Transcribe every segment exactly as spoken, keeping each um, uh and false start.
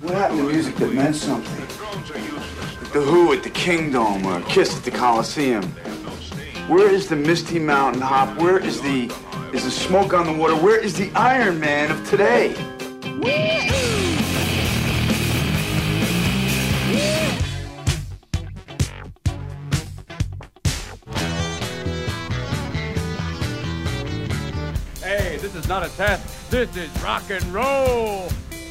What happened to music that meant something? Like the Who at the Kingdom or Kiss at the Coliseum. Where is the Misty Mountain Hop? Where is the is the Smoke on the Water? Where is the Iron Man of today? Hey, this is not a test. This is rock and roll.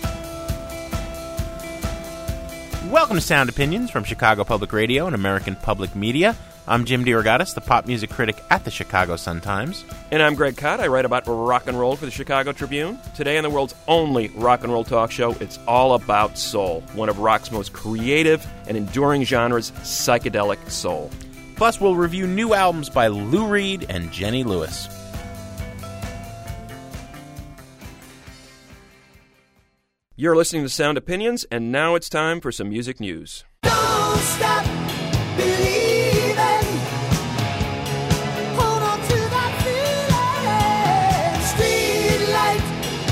Welcome to Sound Opinions from Chicago Public Radio and American Public Media. I'm Jim DeRogatis, the pop music critic at the Chicago Sun-Times. And I'm Greg Kot. I write about rock and roll for the Chicago Tribune. Today on the world's only rock and roll talk show, it's all about soul, one of rock's most creative and enduring genres, psychedelic soul. Plus, we'll review new albums by Lou Reed and Jenny Lewis. You're listening to Sound Opinions, and now it's time for some music news. Don't stop believing. Hold on to that feeling. Streetlight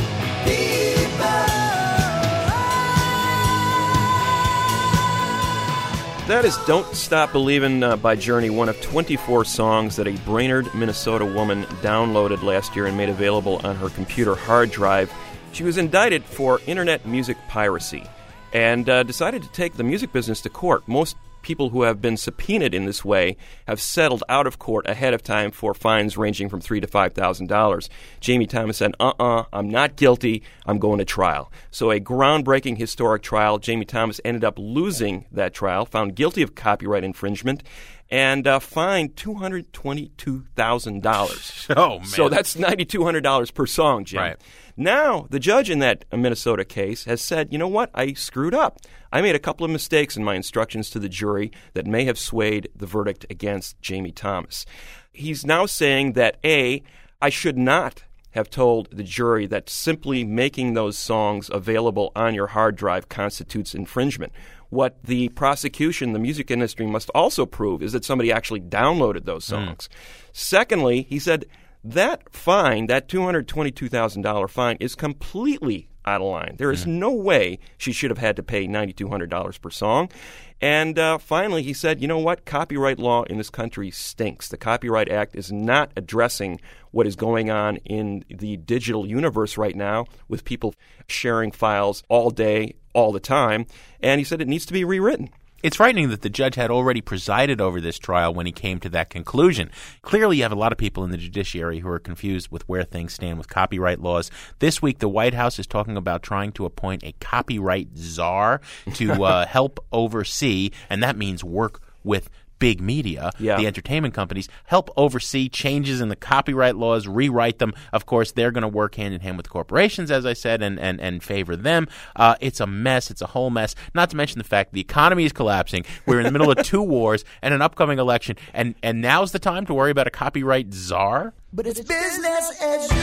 people. That is Don't Stop Believin' uh, by Journey, one of twenty-four songs that a Brainerd, Minnesota woman downloaded last year and made available on her computer hard drive. She was indicted for internet music piracy and uh, decided to take the music business to court. Most people who have been subpoenaed in this way have settled out of court ahead of time for fines ranging from three to five thousand dollars. Jamie Thomas said, "Uh-uh, I'm not guilty. I'm going to trial." So a groundbreaking, historic trial. Jamie Thomas ended up losing that trial, found guilty of copyright infringement, and uh, fined two hundred twenty-two thousand dollars. Oh, man. So that's nine thousand two hundred dollars per song, Jim. Right. Now, the judge in that Minnesota case has said, you know what, I screwed up. I made a couple of mistakes in my instructions to the jury that may have swayed the verdict against Jamie Thomas. He's now saying that, A, I should not have told the jury that simply making those songs available on your hard drive constitutes infringement. What the prosecution, the music industry, must also prove is that somebody actually downloaded those songs. Mm. Secondly, he said that fine, that two hundred twenty-two thousand dollars fine, is completely out of line. There is mm. no way she should have had to pay nine thousand two hundred dollars per song. And uh, finally, he said, you know what? Copyright law in this country stinks. The Copyright Act is not addressing what is going on in the digital universe right now with people sharing files all day, all the time. And he said it needs to be rewritten. It's frightening that the judge had already presided over this trial when he came to that conclusion. Clearly, you have a lot of people in the judiciary who are confused with where things stand with copyright laws. This week, the White House is talking about trying to appoint a copyright czar to uh, help oversee, and that means work with big media, yeah. the entertainment companies, help oversee changes in the copyright laws, rewrite them. Of course, they're going to work hand in hand with corporations, as I said, and, and, and favor them. Uh, it's a mess. It's a whole mess. Not to mention the fact the economy is collapsing. We're in the middle of two wars and an upcoming election, and, and now's the time to worry about a copyright czar? But it's business as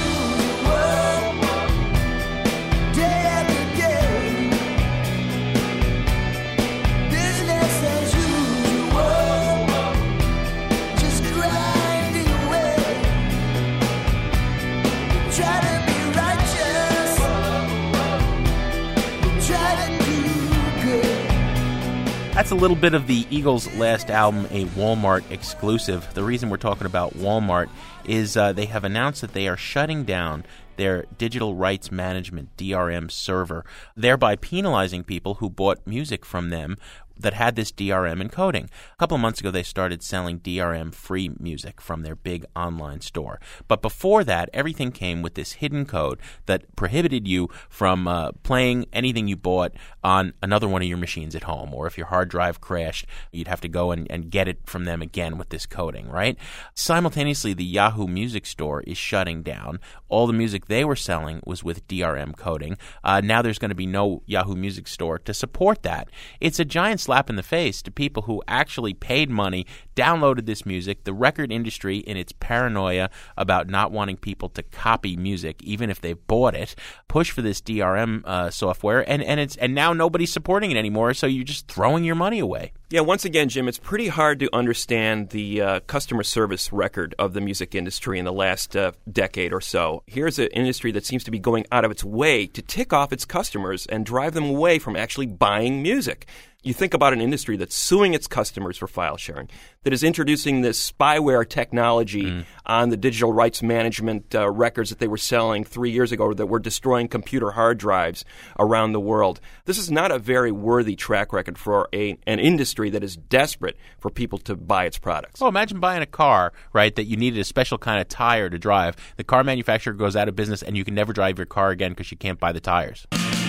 usual. Day after day. Business as usual. That's a little bit of the Eagles' last album, a Walmart exclusive. The reason we're talking about Walmart is uh, they have announced that they are shutting down their digital rights management, D R M, server, thereby penalizing people who bought music from them that had this D R M encoding. A couple of months ago, they started selling D R M-free music from their big online store. But before that, everything came with this hidden code that prohibited you from uh, playing anything you bought on another one of your machines at home. Or if your hard drive crashed, you'd have to go and, and get it from them again with this coding, right? Simultaneously, the Yahoo Music Store is shutting down. All the music they were selling was with D R M coding. Uh, now there's going to be no Yahoo Music Store to support that. It's a giant slap in the face to people who actually paid money, downloaded this music. The record industry, in its paranoia about not wanting people to copy music, even if they've bought it, pushed for this D R M uh, software, and, and, it's, and now nobody's supporting it anymore, so you're just throwing your money away. Yeah, once again, Jim, it's pretty hard to understand the uh, customer service record of the music industry in the last uh, decade or so. Here's an industry that seems to be going out of its way to tick off its customers and drive them away from actually buying music. You think about an industry that's suing its customers for file sharing, that is introducing this spyware technology mm. on the digital rights management uh, records that they were selling three years ago that were destroying computer hard drives around the world. This is not a very worthy track record for a, an industry that is desperate for people to buy its products. Oh, imagine buying a car, right, that you needed a special kind of tire to drive. The car manufacturer goes out of business and you can never drive your car again because you can't buy the tires.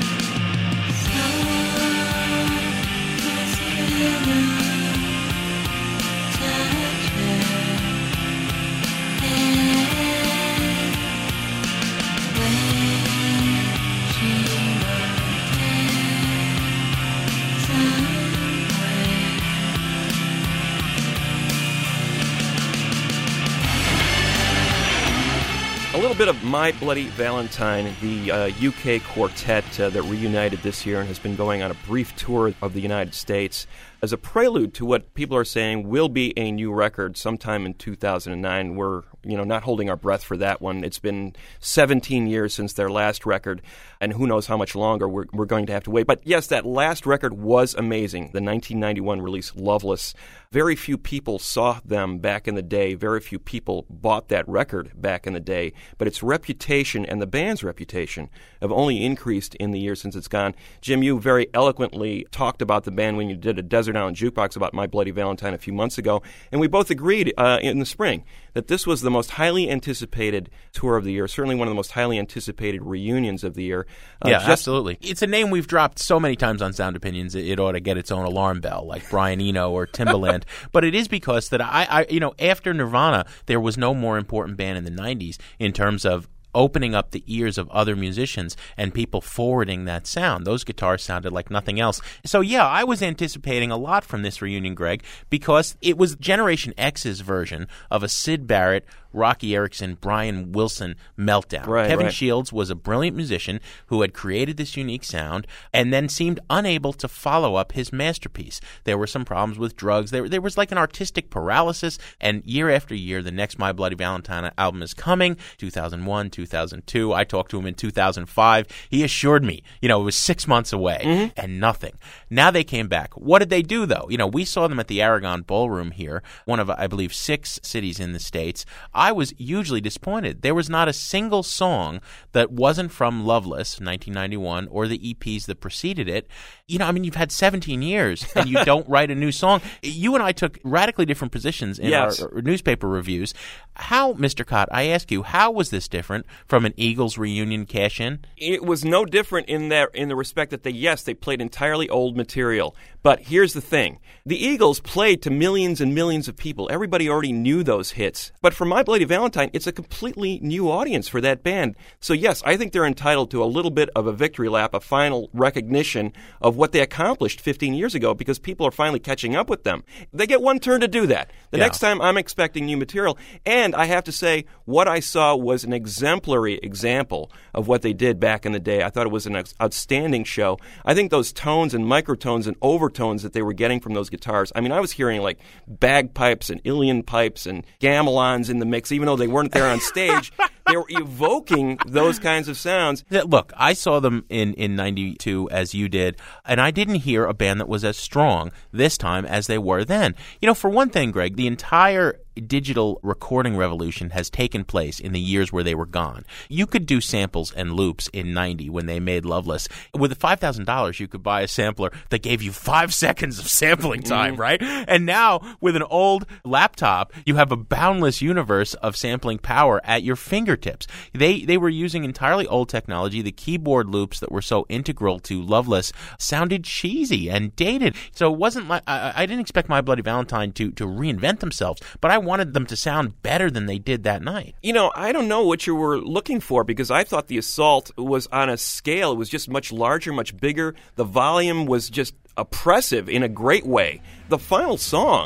A little bit of My Bloody Valentine, the uh, U K quartet uh, that reunited this year and has been going on a brief tour of the United States as a prelude to what people are saying will be a new record sometime in two thousand nine. We're, you know, not holding our breath for that one. It's been seventeen years since their last record, and who knows how much longer we're, we're going to have to wait. But yes, that last record was amazing. The nineteen ninety-one release, Loveless. Very few people saw them back in the day. Very few people bought that record back in the day. But its reputation and the band's reputation have only increased in the years since it's gone. Jim, you very eloquently talked about the band when you did a Desert Island Jukebox about My Bloody Valentine a few months ago, and we both agreed uh, in the spring that this was the most highly anticipated tour of the year, certainly one of the most highly anticipated reunions of the year. Uh, yeah, just- absolutely. It's a name we've dropped so many times on Sound Opinions, it ought to get its own alarm bell, like Brian Eno or Timbaland. But it is because that I, I, you know, after Nirvana, there was no more important band in the nineties in terms of opening up the ears of other musicians and people forwarding that sound. Those guitars sounded like nothing else. So, yeah, I was anticipating a lot from this reunion, Greg, because it was Generation X's version of a Syd Barrett, Rocky Erickson, Brian Wilson meltdown. Right, Kevin right. Shields was a brilliant musician who had created this unique sound and then seemed unable to follow up his masterpiece. There were some problems with drugs. There, there was like an artistic paralysis, and year after year, the next My Bloody Valentine album is coming, two thousand one, two thousand two. I talked to him in two thousand five. He assured me, you know, it was six months away mm-hmm. and nothing. Now they came back. What did they do, though? You know, we saw them at the Aragon Ballroom here, one of, I believe, six cities in the States. I was hugely disappointed. There was not a single song that wasn't from Loveless, nineteen ninety-one, or the E Ps that preceded it. You know, I mean, you've had seventeen years and you don't write a new song. You and I took radically different positions in yes. our, our newspaper reviews. How, Mister Cott, I ask you, how was this different from an Eagles reunion cash-in? It was no different in that, in the respect that they, yes, they played entirely old material. But here's the thing. The Eagles played to millions and millions of people. Everybody already knew those hits. But for My Bloody Valentine, it's a completely new audience for that band. So yes, I think they're entitled to a little bit of a victory lap, a final recognition of what they accomplished fifteen years ago, because people are finally catching up with them. They get one turn to do that. The yeah. next time I'm expecting new material. And I have to say, what I saw was an exemplary example of what they did back in the day. I thought it was an outstanding show. I think those tones and microtones and overtones that they were getting from those guitars, I mean, I was hearing like bagpipes and Ilian pipes and gamelons in the mix, even though they weren't there on stage. They were evoking those kinds of sounds. Look, I saw them in, in ninety-two as you did, and I didn't hear a band that was as strong this time as they were then. You know, for one thing, Greg, the entire digital recording revolution has taken place in the years where they were gone. You could do samples and loops in ninety when they made Loveless. With five thousand dollars, you could buy a sampler that gave you five seconds of sampling time, mm-hmm. right? And now, with an old laptop, you have a boundless universe of sampling power at your fingertips. They they were using entirely old technology. The keyboard loops that were so integral to Loveless sounded cheesy and dated. So it wasn't like I, I didn't expect My Bloody Valentine to to reinvent themselves, but I wanted them to sound better than they did that night. You know, I don't know what you were looking for, because I thought the assault was on a scale. It was just much larger, much bigger. The volume was just oppressive in a great way. The final song,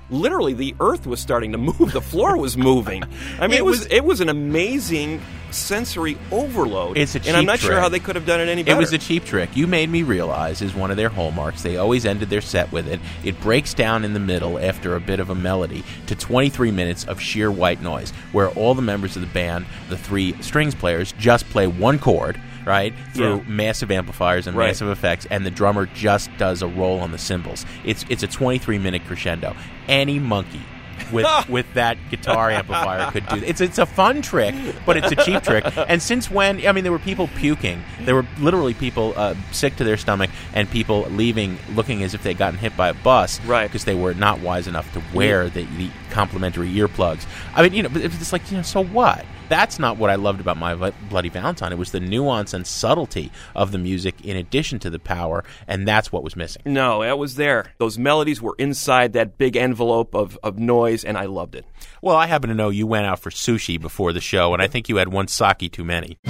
literally the earth was starting to move. The floor was moving. I mean, it, It was, was- it was an amazing sensory overload. It's a and I'm cheap not sure trick. how they could have done it any better. It was a cheap trick. You Made Me Realize is one of their hallmarks. They always ended their set with it. It breaks down in the middle after a bit of a melody to twenty-three minutes of sheer white noise, where all the members of the band, the three strings players, just play one chord, right, through Yeah. massive amplifiers and Right. massive effects, and the drummer just does a roll on the cymbals. It's it's a twenty-three minute crescendo. Any monkey with with that guitar amplifier could do it. It's it's a fun trick, but it's a cheap trick. And since when? I mean, there were people puking. There were literally people uh, sick to their stomach, and people leaving looking as if they'd gotten hit by a bus, Right. Because they were not wise enough to wear the, the complimentary earplugs. I mean, you know, but it's like, you know, so what? That's not what I loved about My Vi- Bloody Valentine. It was the nuance and subtlety of the music in addition to the power, and that's what was missing. No, it was there. Those melodies were inside that big envelope of, of noise, and I loved it. Well, I happen to know you went out for sushi before the show, and I think you had one sake too many.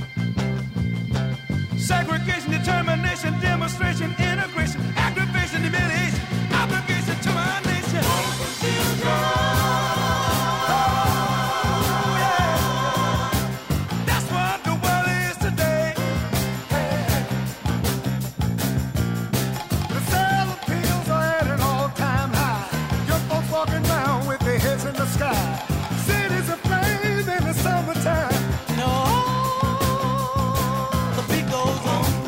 Segregation, determination, demonstration, integration, aggravation, humiliation, obligation to my nation. That's what the world is today. The sale of pills are at an all-time high. Young folks walking around with their heads in the sky. Cities aflame in the summertime. No, the beat goes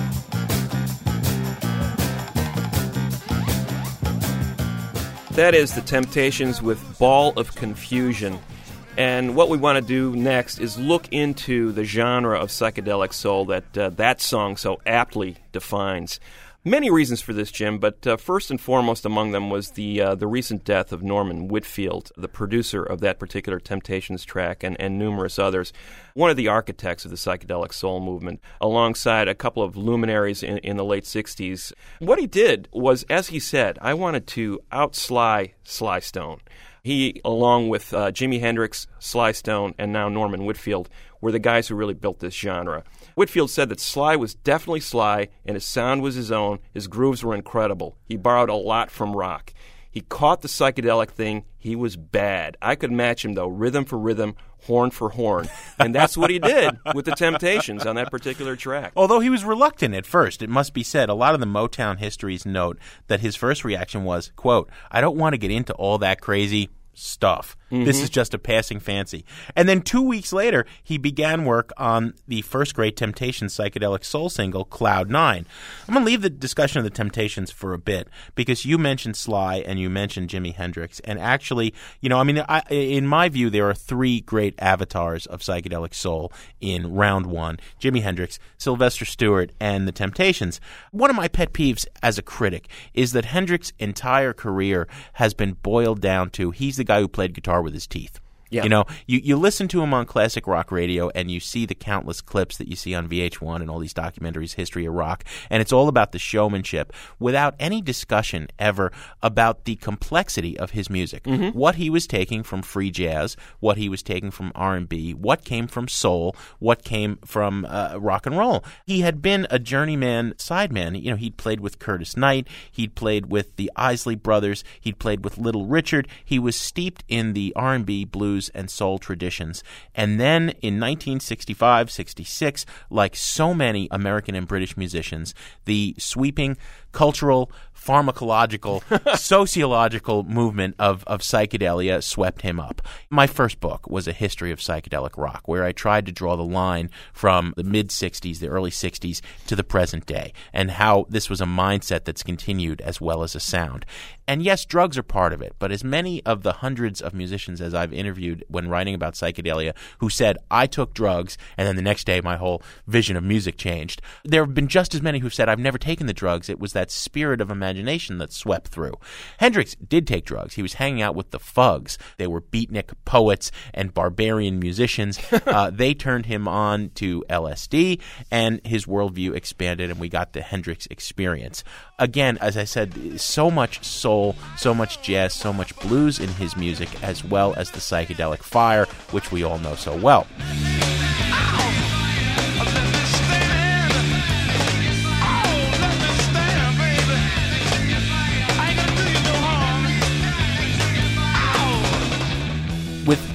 on. That is The Temptations with Ball of Confusion. And what we want to do next is look into the genre of psychedelic soul that uh, that song so aptly defines. Many reasons for this, Jim, but uh, first and foremost among them was the uh, the recent death of Norman Whitfield, the producer of that particular Temptations track, and, and numerous others. One of the architects of the psychedelic soul movement, alongside a couple of luminaries in, in the late sixties. What he did was, as he said, I wanted to out-Sly Sly Stone. He, along with uh, Jimi Hendrix, Sly Stone, and now Norman Whitfield, were the guys who really built this genre. Whitfield said that Sly was definitely Sly, and his sound was his own. His grooves were incredible. He borrowed a lot from rock. He caught the psychedelic thing. He was bad. I could match him, though, rhythm for rhythm, horn for horn. And that's what he did with the Temptations on that particular track. Although he was reluctant at first, it must be said, a lot of the Motown histories note that his first reaction was, quote, I don't want to get into all that crazy stuff. Mm-hmm. This is just a passing fancy. And then two weeks later, he began work on the first great Temptations psychedelic soul single, Cloud Nine. I'm going to leave the discussion of the Temptations for a bit, because you mentioned Sly and you mentioned Jimi Hendrix. And actually, you know, I mean, I, in my view, there are three great avatars of psychedelic soul in round one: Jimi Hendrix, Sylvester Stewart, and the Temptations. One of my pet peeves as a critic is that Hendrix's entire career has been boiled down to he's the guy who played guitar with his teeth. Yeah. You know, you, you listen to him on classic rock radio and you see the countless clips that you see on V H one and all these documentaries, History of Rock, and it's all about the showmanship without any discussion ever about the complexity of his music. Mm-hmm. What he was taking from free jazz, what he was taking from R and B, what came from soul, what came from uh, rock and roll. He had been a journeyman sideman. You know, he'd played with Curtis Knight, he'd played with the Isley Brothers, he'd played with Little Richard. He was steeped in the R and B, blues, and soul traditions. And then in nineteen sixty-five, sixty-six, like so many American and British musicians, the sweeping cultural, pharmacological, sociological movement of, of psychedelia swept him up. My first book was a history of psychedelic rock, where I tried to draw the line from the mid-sixties, the early sixties, to the present day, and how this was a mindset that's continued as well as a sound. And yes, drugs are part of it, but as many of the hundreds of musicians as I've interviewed when writing about psychedelia who said, I took drugs, and then the next day my whole vision of music changed, there have been just as many who've said, I've never taken the drugs. It was that spirit of imagination that swept through. Hendrix did take drugs. He was hanging out with the Fugs. They were beatnik poets and barbarian musicians. uh, they turned him on to L S D, and his worldview expanded, and we got the Hendrix experience. Again, as I said, so much soul, so much jazz, so much blues in his music, as well as the psychedelic fire, which we all know so well.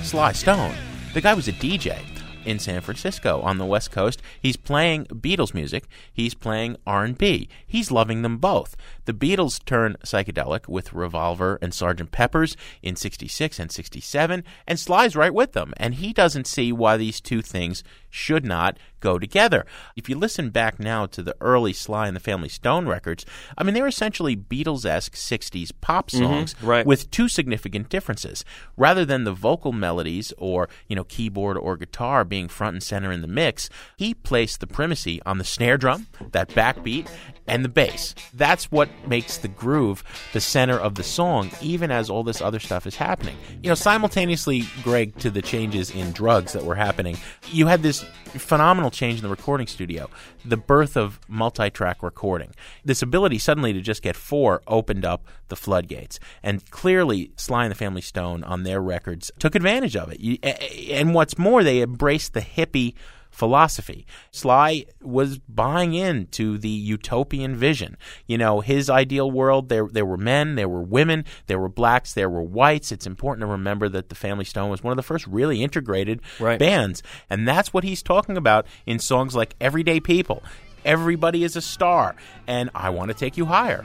Sly Stone. The guy was a D J in San Francisco on the West Coast. He's playing Beatles music. He's playing R and B. He's loving them both. The Beatles turn psychedelic with Revolver and Sergeant Pepper's in sixty-six and sixty-seven, and Sly's right with them, and he doesn't see why these two things should not go together. If you listen back now to the early Sly and the Family Stone records, I mean, they're essentially Beatles-esque sixties pop songs mm-hmm, right. with two significant differences. Rather than the vocal melodies or, you know, keyboard or guitar being front and center in the mix, he placed the primacy on the snare drum, that backbeat, and the bass. That's what makes the groove the center of the song, even as all this other stuff is happening. You know, simultaneously, Greg, to the changes in drugs that were happening, you had this phenomenal change in the recording studio, the birth of multi-track recording. This ability suddenly to just get four opened up the floodgates. And clearly, Sly and the Family Stone on their records took advantage of it. You, and what's more, they embraced the hippie philosophy. Sly was buying into the utopian vision. You know, his ideal world, there there were men, there were women, there were blacks, there were whites. It's important to remember that the Family Stone was one of the first really integrated right. bands. And that's what he's talking about in songs like Everyday People, Everybody is a Star, and I Want to Take You Higher.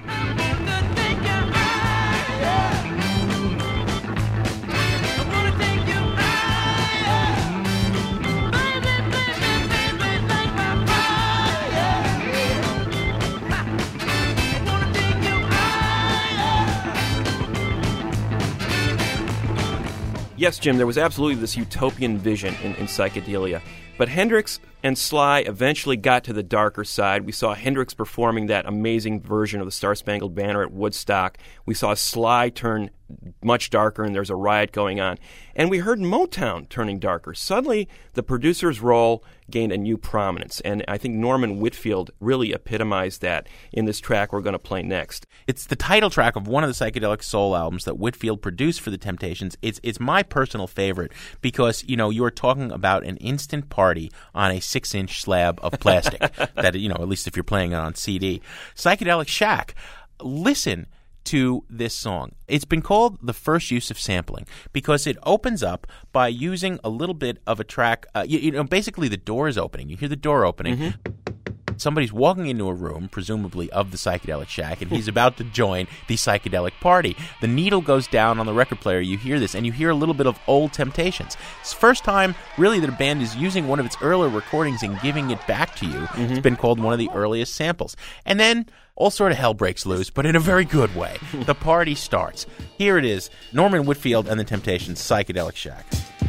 Yes, Jim, there was absolutely this utopian vision in, in psychedelia. But Hendrix and Sly eventually got to the darker side. We saw Hendrix performing that amazing version of the Star-Spangled Banner at Woodstock. We saw Sly turn much darker, and there's a riot going on. And we heard Motown turning darker. Suddenly, the producer's role gained a new prominence, and I think Norman Whitfield really epitomized that in this track we're going to play next. It's the title track of one of the psychedelic soul albums that Whitfield produced for the Temptations. It's it's my personal favorite because, you know, you are talking about an instant party on a six-inch slab of plastic that, you know, at least if you're playing it on C D. Psychedelic Shack. Listen to this song. It's been called the first use of sampling because it opens up by using a little bit of a track. Uh, you, you know, basically the door is opening. You hear the door opening. Mm-hmm. Somebody's walking into a room, presumably of the Psychedelic Shack, and he's about to join the psychedelic party. The needle goes down on the record player. You hear this, and you hear a little bit of Old Temptations. It's the first time, really, that a band is using one of its earlier recordings and giving it back to you. Mm-hmm. It's been called one of the earliest samples. And then all sort of hell breaks loose, but in a very good way. The party starts. Here it is, Norman Whitfield and the Temptations, Psychedelic Shack.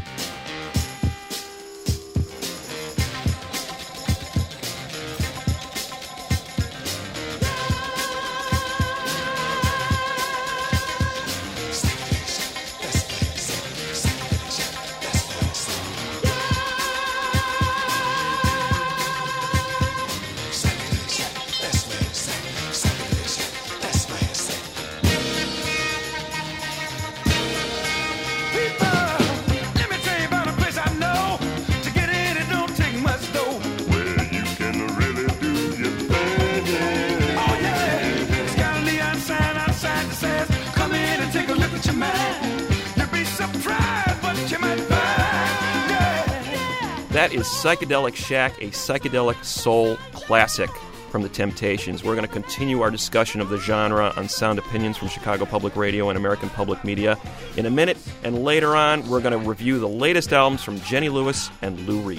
That is Psychedelic Shack, a psychedelic soul classic from the Temptations. We're going to continue our discussion of the genre on Sound Opinions from Chicago Public Radio and American Public Media in a minute, and later on we're going to review the latest albums from Jenny Lewis and Lou Reed.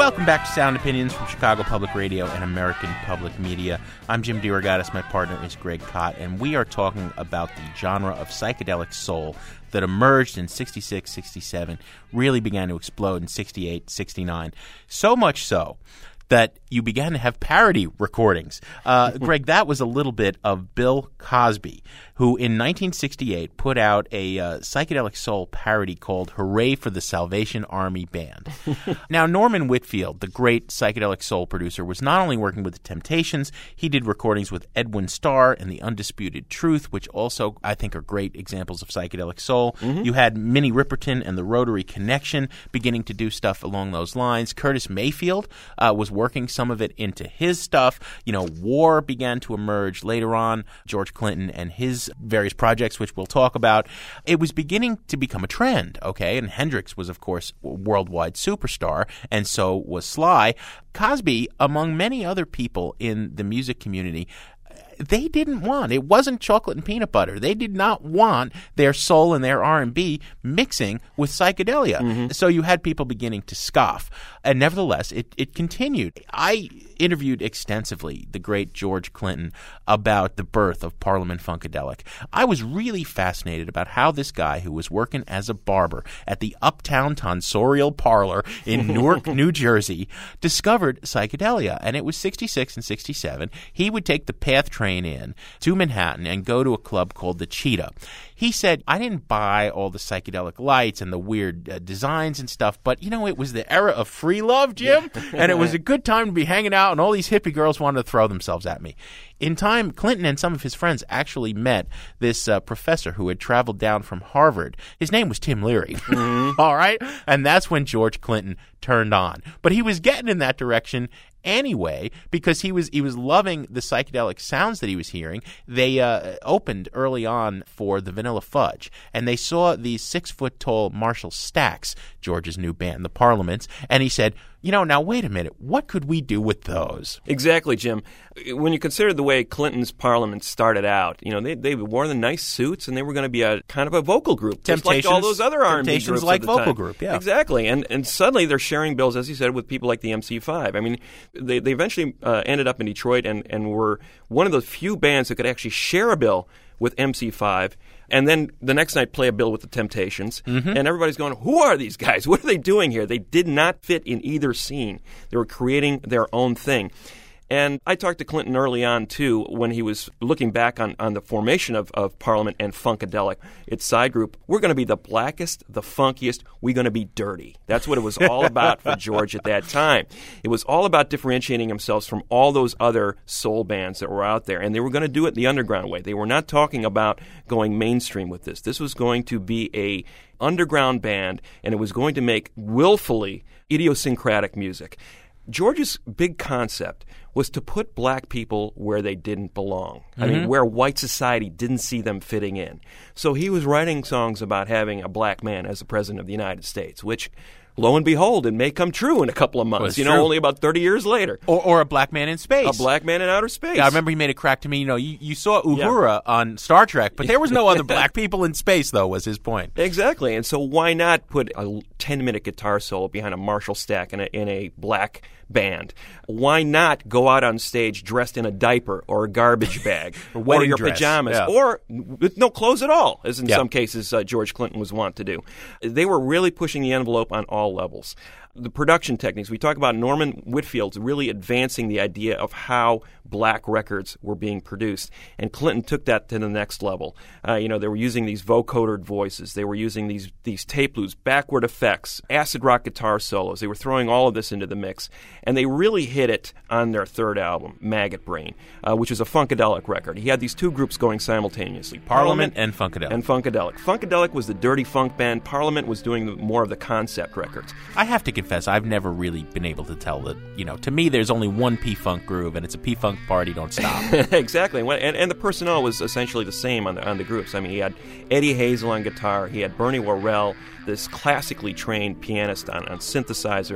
Welcome back to Sound Opinions from Chicago Public Radio and American Public Media. I'm Jim DeRogatis. My partner is Greg Kot, and we are talking about the genre of psychedelic soul that emerged in sixty-six, sixty-seven, really began to explode in sixty-eight, sixty-nine. So much so that you began to have parody recordings. Uh, Greg, that was a little bit of Bill Cosby, who in nineteen sixty-eight put out a uh, psychedelic soul parody called Hooray for the Salvation Army Band. Now, Norman Whitfield, the great psychedelic soul producer, was not only working with the Temptations, he did recordings with Edwin Starr and The Undisputed Truth, which also, I think, are great examples of psychedelic soul. Mm-hmm. You had Minnie Riperton and the Rotary Connection beginning to do stuff along those lines. Curtis Mayfield uh, was working some of it into his stuff. You know, War began to emerge later on, George Clinton and his various projects, which we'll talk about. It was beginning to become a trend, okay? And Hendrix was, of course, a worldwide superstar, and so was Sly. Cosby, among many other people in the music community, they didn't want, it wasn't chocolate and peanut butter. They did not want their soul and their R and B mixing with psychedelia. Mm-hmm. So you had people beginning to scoff. And nevertheless, it, it continued. I interviewed extensively the great George Clinton about the birth of Parliament Funkadelic. I was really fascinated about how this guy who was working as a barber at the Uptown Tonsorial Parlor in Newark, New Jersey, discovered psychedelia. And it was sixty-six and sixty-seven. He would take the PATH train in to Manhattan and go to a club called the Cheetah. He said, I didn't buy all the psychedelic lights and the weird uh, designs and stuff, but, you know, it was the era of free love, Jim, and it was a good time to be hanging out, and all these hippie girls wanted to throw themselves at me. In time, Clinton and some of his friends actually met this uh, professor who had traveled down from Harvard. His name was Tim Leary, mm-hmm. All right? And that's when George Clinton turned on. But he was getting in that direction anyway, because he was he was loving the psychedelic sounds that he was hearing. They uh, opened early on for the Vanilla Fudge, and they saw these six-foot-tall Marshall Stax, George's new band, the Parliaments, and he said, you know, now wait a minute, what could we do with those? Exactly, Jim. When you consider the way Clinton's Parliament started out, you know, they they wore the nice suits, and they were going to be a kind of a vocal group, just like all those other R and B groups like at the vocal time. group, yeah. Exactly, and and suddenly they're sharing bills, as you said, with people like the M C five. I mean, they they eventually uh, ended up in Detroit and, and were one of the few bands that could actually share a bill with M C five, and then the next night play a bill with the Temptations, mm-hmm. and everybody's going, who are these guys? What are they doing here? They did not fit in either scene. They were creating their own thing. And I talked to Clinton early on, too, when he was looking back on, on the formation of, of Parliament and Funkadelic, its side group. We're going to be the blackest, the funkiest. We're going to be dirty. That's what it was all about for George at that time. It was all about differentiating themselves from all those other soul bands that were out there. And they were going to do it the underground way. They were not talking about going mainstream with this. This was going to be a underground band, and it was going to make willfully idiosyncratic music. George's big concept was to put black people where they didn't belong. Mm-hmm. I mean, where white society didn't see them fitting in. So he was writing songs about having a black man as the president of the United States, which, lo and behold, it may come true in a couple of months, you know, true. Only about thirty years later. Or, or a black man in space. A black man in outer space. Yeah, I remember he made a crack to me, you know, you, you saw Uhura yeah. on Star Trek, but there was no other black people in space, though, was his point. Exactly, and so why not put a ten-minute guitar solo behind a Marshall Stack in a, in a black band? Why not go out on stage dressed in a diaper or a garbage bag or, or your dress. pajamas yeah. or with no clothes at all, as in yeah. some cases uh, George Clinton was wont to do? They were really pushing the envelope on all levels. The production techniques, we talk about Norman Whitfield really advancing the idea of how black records were being produced, and Clinton took that to the next level. Uh, you know, they were using these vocodered voices, they were using these these tape loops, backward effects, acid rock guitar solos. They were throwing all of this into the mix, and they really hit it on their third album, Maggot Brain, uh, which is a Funkadelic record. He had these two groups going simultaneously, Parliament, Parliament and Funkadelic. And Funkadelic. Funkadelic was the dirty funk band. Parliament was doing the, more of the concept records. I have to confess, I've never really been able to tell that, you know, to me there's only one P-Funk groove, and it's a P-Funk party, don't stop. Exactly. And, and the personnel was essentially the same on the, on the groups. I mean, he had Eddie Hazel on guitar, he had Bernie Worrell, this classically trained pianist on, on synthesizer,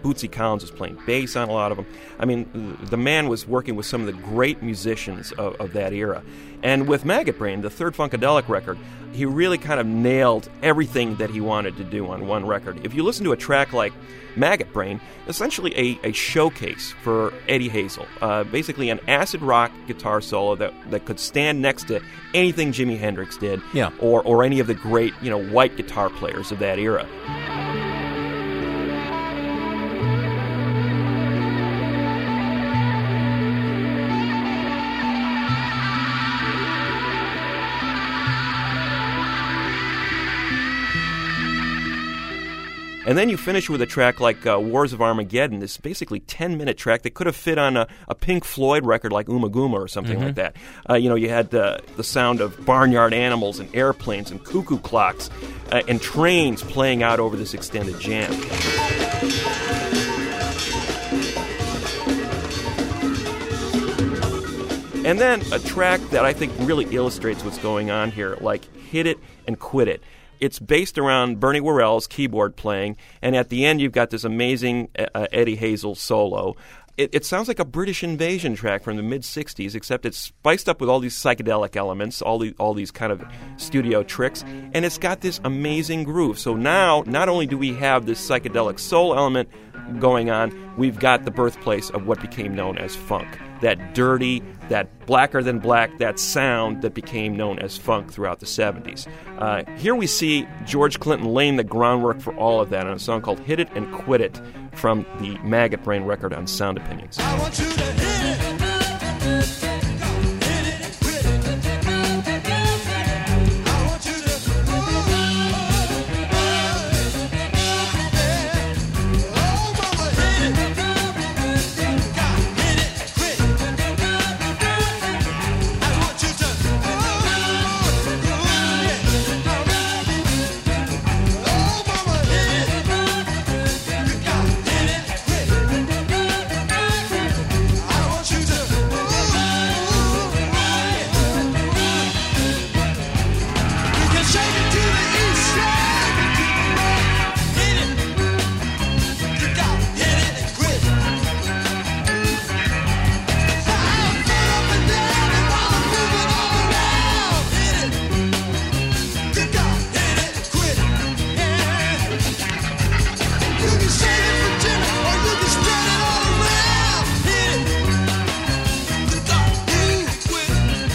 Bootsy Collins was playing bass on a lot of them. I mean, the man was working with some of the great musicians of, of that era. And with Maggot Brain, the third Funkadelic record, he really kind of nailed everything that he wanted to do on one record. If you listen to a track like Maggot Brain, essentially a, a showcase for Eddie Hazel, uh, basically an acid rock guitar solo that, that could stand next to anything Jimi Hendrix did, yeah. or, or any of the great, you know, white guitar players of that era. And then you finish with a track like uh, Wars of Armageddon, this basically ten-minute track that could have fit on a, a Pink Floyd record like Uma Gooma or something mm-hmm. like that. Uh, you know, you had uh, the sound of barnyard animals and airplanes and cuckoo clocks uh, and trains playing out over this extended jam. And then a track that I think really illustrates what's going on here, like Hit It and Quit It. It's based around Bernie Worrell's keyboard playing, and at the end you've got this amazing uh, Eddie Hazel solo. It, it sounds like a British Invasion track from the mid-sixties, except it's spiced up with all these psychedelic elements, all, the, all these kind of studio tricks, and it's got this amazing groove. So now, not only do we have this psychedelic soul element going on, we've got the birthplace of what became known as funk. That dirty, that blacker than black, that sound that became known as funk throughout the seventies. Uh, here we see George Clinton laying the groundwork for all of that on a song called Hit It and Quit It from the Maggot Brain record on Sound Opinions. I want you to hit it. Hit it and quit it. I want you to oh, mama, hit it. God, hit it and quit it. I want you to oh, mama, hit it. God, hit it and quit it. I want you to you can shake it to the east side, hit it. You got hit it and quit it. I'm up and down and while I'm moving all around, hit it. You got hit it and quit it. Yeah. You can shake it for dinner or you can spread it all around, hit it. You got hit it and quit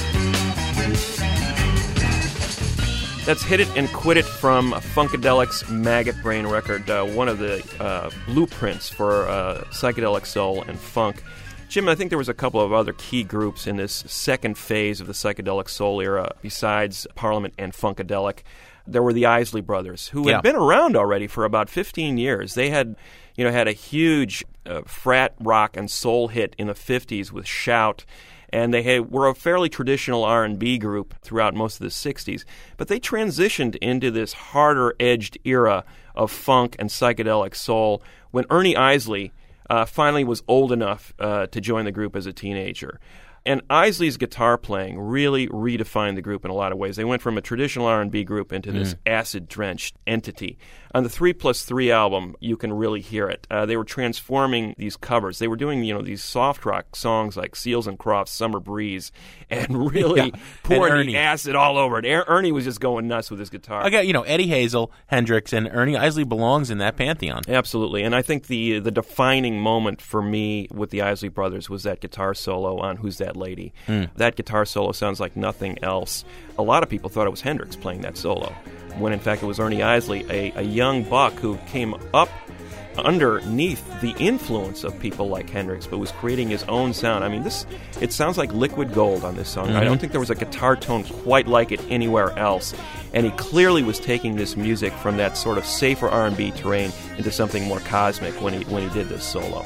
it. That's Hit It and Quit It from Funkadelic's Maggot Brain record, uh, one of the uh, blueprints for uh, psychedelic soul and funk. Jim, I think there was a couple of other key groups in this second phase of the psychedelic soul era besides Parliament and Funkadelic. There were the Isley Brothers, who Yeah. had been around already for about fifteen years. They had, you know, had a huge uh, frat rock and soul hit in the fifties with Shout, and they had, were a fairly traditional R and B group throughout most of the sixties. But they transitioned into this harder-edged era of funk and psychedelic soul when Ernie Isley uh, finally was old enough uh, to join the group as a teenager. And Isley's guitar playing really redefined the group in a lot of ways. They went from a traditional R and B group into this acid-drenched entity. On the three plus three album, you can really hear it. Uh, they were transforming these covers. They were doing, you know, these soft rock songs like Seals and Crofts' Summer Breeze, and really Yeah. pouring And the Ernie. acid all over it. Er- Ernie was just going nuts with his guitar. I got, you know, Eddie Hazel, Hendrix, and Ernie Isley belongs in that pantheon. Absolutely, and I think the the defining moment for me with the Isley Brothers was that guitar solo on Who's That Lady. That guitar solo sounds like nothing else. A lot of people thought it was Hendrix playing that solo, when in fact it was Ernie Isley, a, a young buck who came up underneath the influence of people like Hendrix, but was creating his own sound. I mean, this it sounds like liquid gold on this song. Mm-hmm. I don't think there was a guitar tone quite like it anywhere else. And he clearly was taking this music from that sort of safer R and B terrain into something more cosmic when he when he did this solo.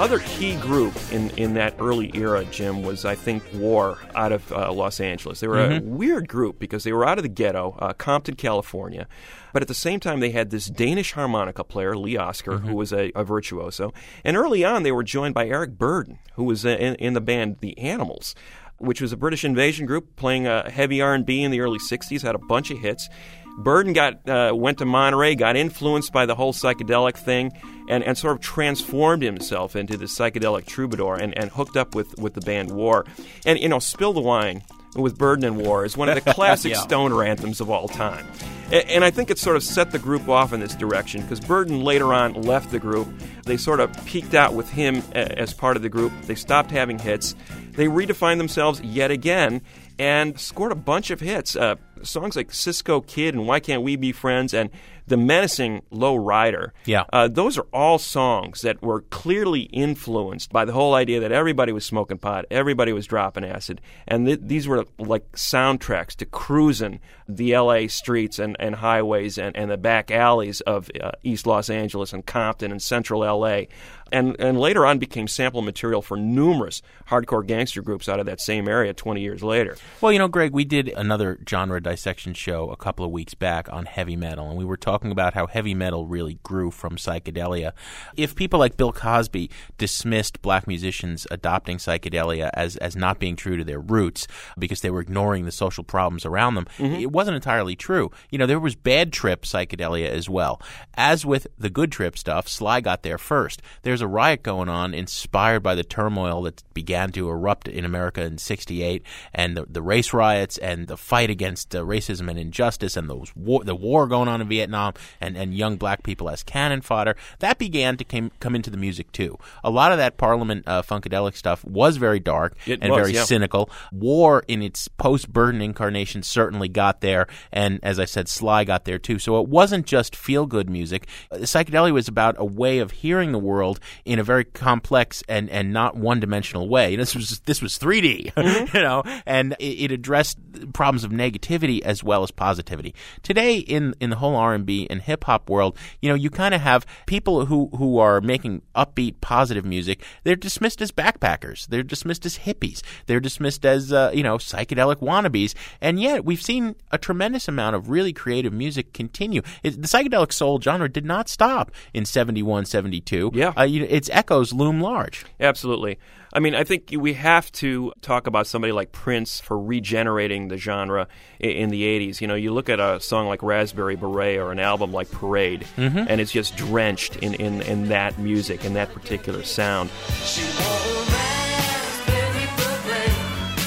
other key group in, in that early era, Jim, was, I think, War out of uh, Los Angeles. They were mm-hmm. a weird group because they were out of the ghetto, uh, Compton, California. But at the same time, they had this Danish harmonica player, Lee Oskar, mm-hmm. who was a, a virtuoso. And early on, they were joined by Eric Burdon, who was uh, in, in the band The Animals, which was a British invasion group playing uh, heavy R and B in the early sixties, had a bunch of hits. Burden got uh, went to Monterey, got influenced by the whole psychedelic thing, and, and sort of transformed himself into the psychedelic troubadour and, and hooked up with, with the band War. And, you know, Spill the Wine with Burden and War is one of the classic yeah. stoner anthems of all time. And, and I think it sort of set the group off in this direction because Burden later on left the group. They sort of peaked out with him as part of the group. They stopped having hits. They redefined themselves yet again and scored a bunch of hits. Uh, songs like Cisco Kid and Why Can't We Be Friends and the menacing Low Rider. Yeah. Uh, those are all songs that were clearly influenced by the whole idea that everybody was smoking pot, everybody was dropping acid, and th- these were like soundtracks to cruising the L A streets and, and highways and, and the back alleys of uh, East Los Angeles and Compton and Central L A. And, and later on became sample material for numerous hardcore gangster groups out of that same area twenty years later. Well, you know, Greg, we did another genre dissection show a couple of weeks back on heavy metal, and we were talking about how heavy metal really grew from psychedelia. If people like Bill Cosby dismissed black musicians adopting psychedelia as, as not being true to their roots because they were ignoring the social problems around them, mm-hmm. it wasn't entirely true. You know, there was bad trip psychedelia as well. As with the good trip stuff, Sly got there first. There's a riot going on inspired by the turmoil that began to erupt in America in sixty-eight, and the, the race riots and the fight against uh, racism and injustice, and those war, the war going on in Vietnam, and, and young black people as cannon fodder. That began to came, come into the music too. A lot of that Parliament uh, Funkadelic stuff was very dark it and was, very yeah. cynical. War in its post-Burden incarnation certainly got there, and as I said, Sly got there too. So it wasn't just feel-good music. Uh, psychedelia was about a way of hearing the world in a very complex and, and not one-dimensional way. This was this was three D, mm-hmm. you know, and it, it addressed problems of negativity as well as positivity. Today, in in the whole R and B and hip hop world, you know, you kind of have people who who are making upbeat, positive music. They're dismissed as backpackers. They're dismissed as hippies. They're dismissed as uh, you know, psychedelic wannabes. And yet, we've seen a tremendous amount of really creative music continue. It, the psychedelic soul genre did not stop in seventy-one, seventy-two. Yeah, uh, you know, its echoes loom large. Absolutely. I mean, I think we have to talk about somebody like Prince for regenerating the genre in the eighties. You know, you look at a song like Raspberry Beret or an album like Parade, mm-hmm. and it's just drenched in, in, in that music and that particular sound. She wore a raspberry beret,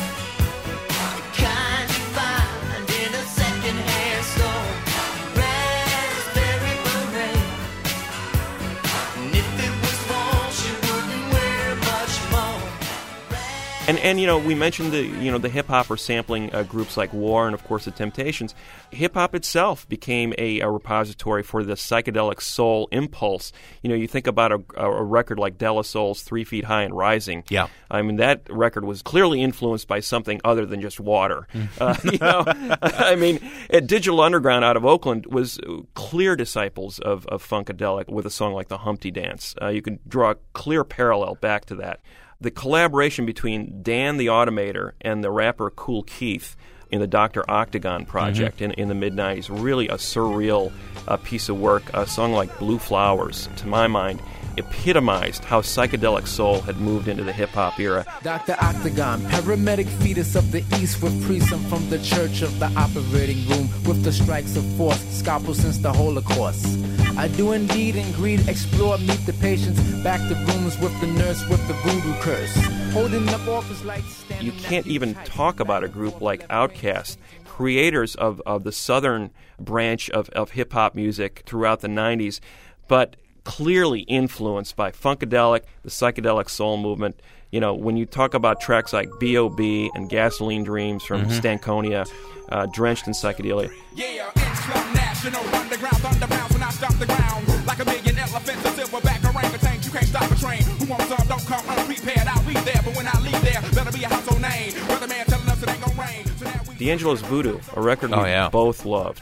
the kind you find in a second-hand store. Raspberry beret, and if it was worn, she wouldn't wear much more. And and you know, we mentioned the you know the hip hop or sampling uh, groups like War and of course the Temptations. Hip hop itself became a, a repository for the psychedelic soul impulse. You know, you think about a, a record like De La Soul's Three Feet High and Rising. Yeah, I mean that record was clearly influenced by something other than just water. uh, you know, I mean, Digital Underground out of Oakland was clear disciples of, of Funkadelic with a song like the Humpty Dance. Uh, you can draw a clear parallel back to that. The collaboration between Dan the Automator and the rapper Kool Keith in the Doctor Octagon project mm-hmm. in, in the mid-nineties, really a surreal uh, piece of work. A song like Blue Flowers, to my mind, epitomized how psychedelic soul had moved into the hip-hop era. Doctor Octagon, paramedic fetus of the East with precinct from the church of the operating room with the strikes of force, scalpel since the Holocaust. I do indeed and greed, explore, meet the patients, back to rooms with the nurse with the voodoo curse. Holding up office lights. You can't even talk about a group like Outkast, creators of, of the southern branch of, of hip-hop music throughout the nineties, but clearly influenced by Funkadelic, the psychedelic soul movement. You know, when you talk about tracks like B O B and Gasoline Dreams from mm-hmm. Stankonia, uh, drenched in psychedelia. Yeah, it's Club National, underground, thunderbounds when I stop the ground. Like a million elephants, a silverback orangutan, you can't stop a train. Who wants some, don't come unprepared, I'll leave there. But when I leave there, better be a household name. Brother man telling us it ain't gonna rain. So now we... D'Angelo's Voodoo, a record oh, we yeah. both loved.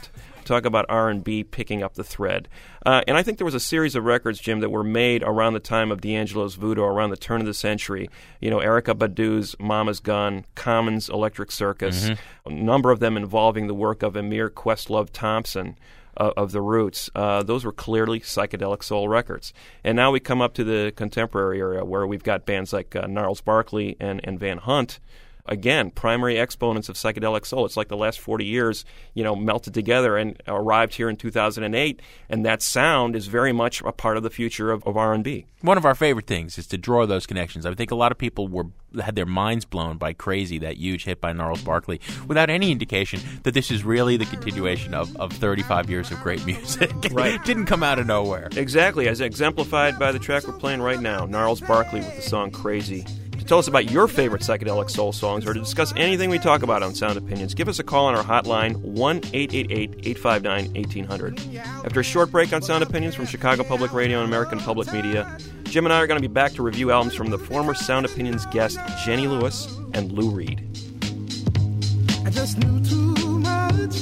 talk about R and B picking up the thread. Uh, and I think there was a series of records, Jim, that were made around the time of D'Angelo's Voodoo, around the turn of the century. You know, Erykah Badu's Mama's Gun, Common's Electric Circus, mm-hmm. a number of them involving the work of Amir Questlove Thompson uh, of The Roots. Uh, those were clearly psychedelic soul records. And now we come up to the contemporary era where we've got bands like uh, Gnarls Barkley and, and Van Hunt. Again, primary exponents of psychedelic soul. It's like the last forty years, you know, melted together and arrived here in two thousand eight, and that sound is very much a part of the future of, of R and B. One of our favorite things is to draw those connections. I think a lot of people were had their minds blown by Crazy, that huge hit by Gnarls Barkley, without any indication that this is really the continuation of, of thirty-five years of great music. Right. It didn't come out of nowhere. Exactly, as exemplified by the track we're playing right now, Gnarls Barkley with the song Crazy. To tell us about your favorite psychedelic soul songs or to discuss anything we talk about on Sound Opinions, give us a call on our hotline, one eight eight eight, eight five nine, eighteen hundred. After a short break on Sound Opinions from Chicago Public Radio and American Public Media, Jim and I are going to be back to review albums from the former Sound Opinions guest Jenny Lewis and Lou Reed. I just knew too much.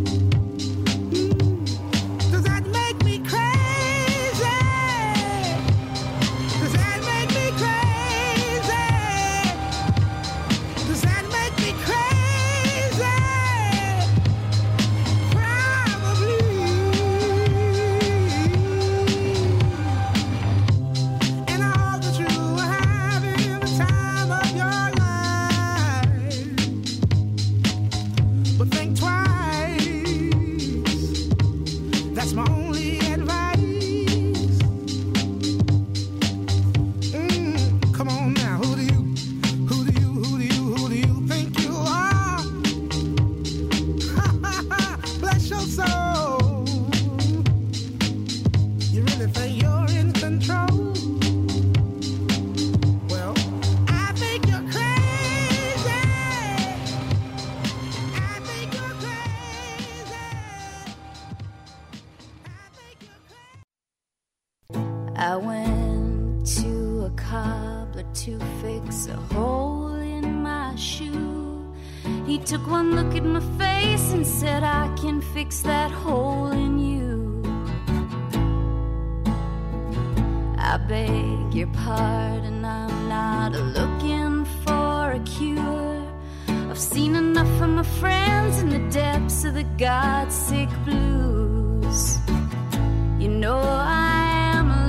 Does that make me crazy? Does that make me crazy? Does that make me crazy? Probably. And I hope that you are having the time of your life. But think twice. That's my only advice. Mm, come on now, who do you, who do you, who do you, who do you think you are? Bless your soul. You really think you're in control? Well, I think you're crazy. I think you're crazy. I think you're crazy. I went to a cobbler to fix a hole in my shoe. He took one look at my face and said, I can fix that hole in you. I beg your pardon, I'm not looking for a cure. I've seen enough of my friends in the depths of the God-sick blues. You know I am a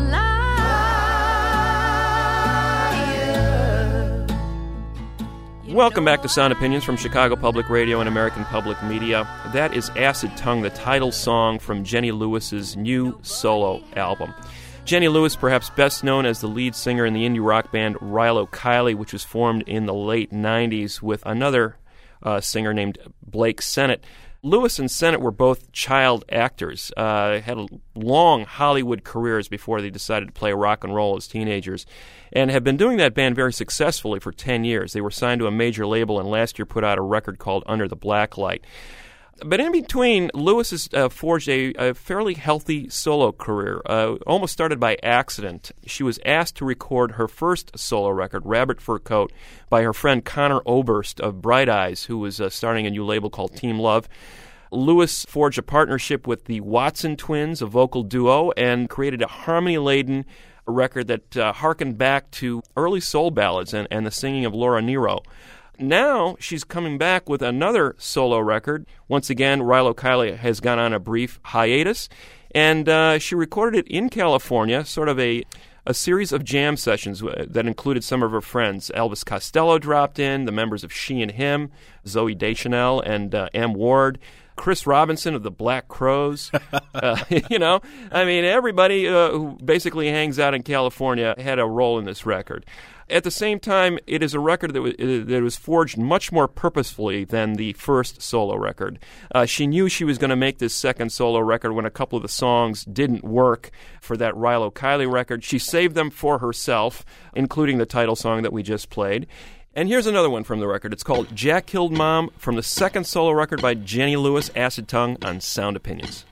liar. You Welcome know back to Sound Opinions from Chicago Public Radio and American Public Media. That is Acid Tongue, the title song from Jenny Lewis's new solo album. Jenny Lewis, perhaps best known as the lead singer in the indie rock band Rilo Kiley, which was formed in the late nineties with another uh, singer named Blake Sennett. Lewis and Sennett were both child actors, uh, had long Hollywood careers before they decided to play rock and roll as teenagers, and have been doing that band very successfully for ten years. They were signed to a major label and last year put out a record called Under the Black Light. But in between, Lewis has uh, forged a, a fairly healthy solo career, uh, almost started by accident. She was asked to record her first solo record, Rabbit Fur Coat, by her friend Connor Oberst of Bright Eyes, who was uh, starting a new label called Team Love. Lewis forged a partnership with the Watson Twins, a vocal duo, and created a harmony-laden record that uh, harkened back to early soul ballads and, and the singing of Laura Nyro. Now she's coming back with another solo record. Once again, Rilo Kiley has gone on a brief hiatus, and uh, she recorded it in California, sort of a a series of jam sessions that included some of her friends. Elvis Costello dropped in, the members of She and Him, Zoe Deschanel and uh, M. Ward, Chris Robinson of the Black Crowes. uh, you know, I mean, everybody uh, who basically hangs out in California had a role in this record. At the same time, it is a record that was, that was forged much more purposefully than the first solo record. Uh, she knew she was going to make this second solo record when a couple of the songs didn't work for that Rilo Kiley record. She saved them for herself, including the title song that we just played. And here's another one from the record. It's called Jack Killed Mom, from the second solo record by Jenny Lewis, Acid Tongue, on Sound Opinions.